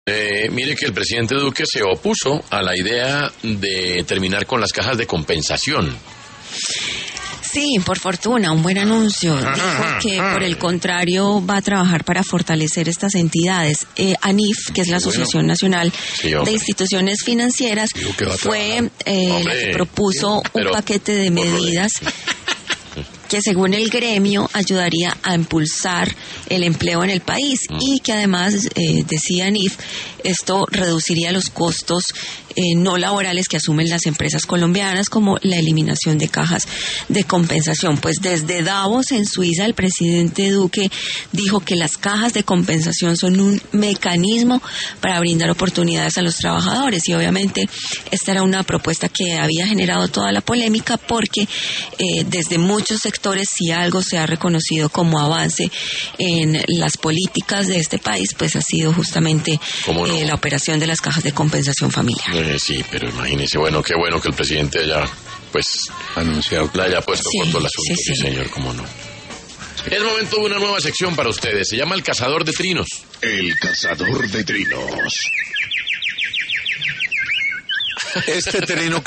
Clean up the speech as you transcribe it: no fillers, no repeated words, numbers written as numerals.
Mire que el presidente Duque se opuso a la idea de terminar con las cajas de compensación. Sí, por fortuna, un buen anuncio. Dijo que por el contrario va a trabajar para fortalecer estas entidades. ANIF, que es la Asociación Nacional de Instituciones Financieras, fue la que propuso un paquete de medidas que según el gremio ayudaría a impulsar el empleo en el país y que además, decía ANIF, esto reduciría los costos no laborales que asumen las empresas colombianas, como la eliminación de cajas de compensación. Pues desde Davos, en Suiza, el presidente Duque dijo que las cajas de compensación son un mecanismo para brindar oportunidades a los trabajadores, y obviamente esta era una propuesta que había generado toda la polémica porque desde muchos sectores, si algo se ha reconocido como avance en las políticas de este país, pues ha sido justamente la operación de las cajas de compensación familiar. Sí, pero imagínese, bueno, qué bueno que el presidente haya, pues, anunciado, le haya puesto corto al asunto, sí, señor, cómo no. Es momento de una nueva sección para ustedes, se llama El Cazador de Trinos. El Cazador de Trinos. Este trino